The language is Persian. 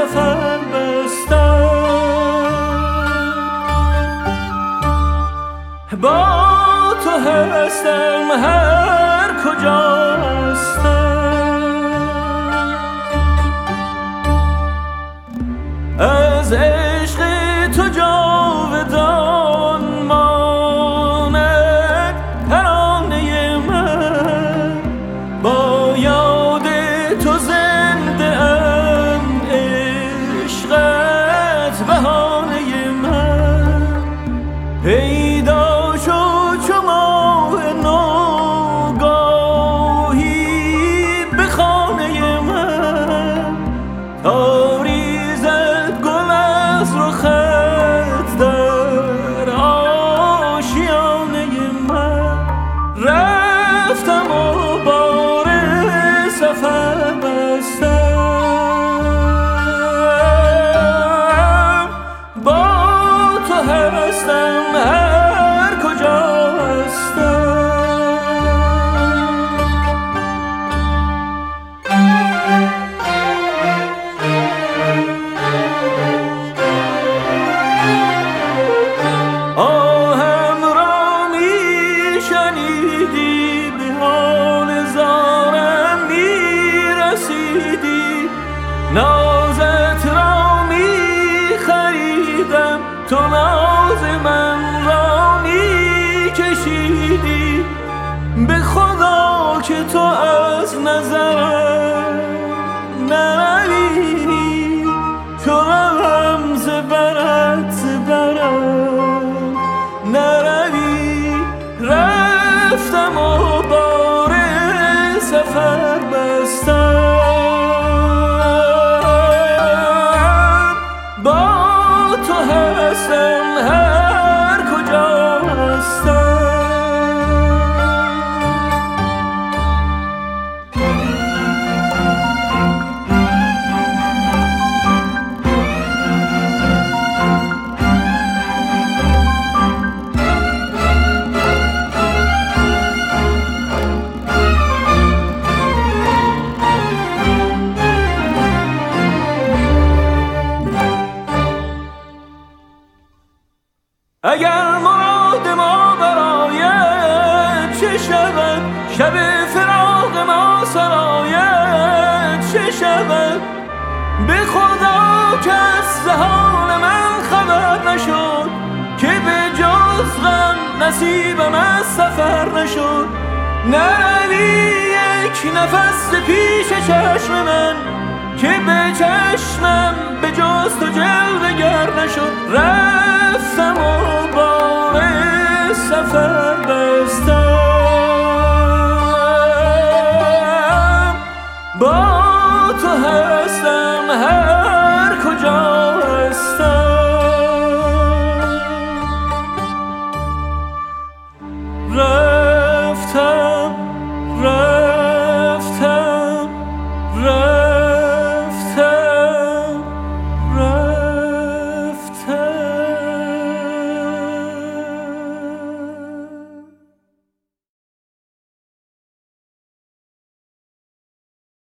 سفر بستم، با تو هستم هر کجا هستم، از عشق تو جاودان ماند ترانه من، با یاد تو زنده ام عشقت بهانه من، پیدا شد چو ماه نوگاهی به خانه من، تا ریزد گل از رخت در آشیانه من، رفتم و بار سفر بستم، با تو هستم هر کجا هستم. آهم را می شنیدی، به حال زارم می رسیدی، نازت را می خریدم، تو ناز من را می کشیدی، به خدا که تو از نظرم نروی، تو روم ز برت برم نروی، رفتم و بار سفر بستم، با تو هستم هر کجا هستم. اگر مراد ما برایت چه شود، شب فراق ما سرایت چه شود، به خدا کس ز حال من خبر نشد، که به جز غم نصیبم از سفر نشد، نروی یک نفس پیش چشم من، که به چشمم به جز تو جلوه گر نشد، رفتم و بار سفر